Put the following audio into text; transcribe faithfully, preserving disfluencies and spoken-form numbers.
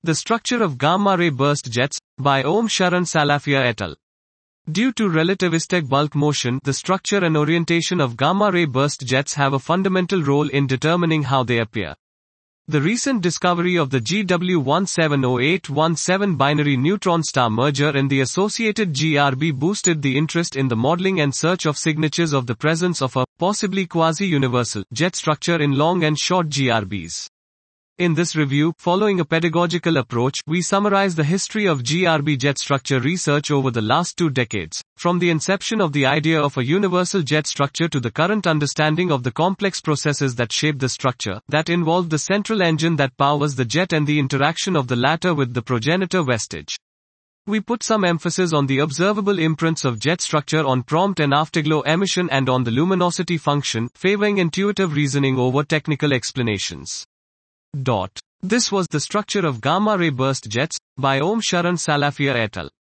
The structure of gamma-ray burst jets, by Om Sharan Salafia et al. Due to relativistic bulk motion, the structure and orientation of gamma-ray burst jets have a fundamental role in determining how they appear. The recent discovery of the G W one seven zero eight one seven binary neutron star merger and the associated G R B boosted the interest in the modeling and search of signatures of the presence of a, possibly quasi-universal, jet structure in long and short G R Bs. In this review, following a pedagogical approach, we summarize the history of G R B jet structure research over the last two decades, from the inception of the idea of a universal jet structure to the current understanding of the complex processes that shape the structure, that involve the central engine that powers the jet and the interaction of the latter with the progenitor vestige. We put some emphasis on the observable imprints of jet structure on prompt and afterglow emission and on the luminosity function, favoring intuitive reasoning over technical explanations. Dot. This was The Structure of Gamma-Ray Burst Jets, by Om Sharan Salafia et al.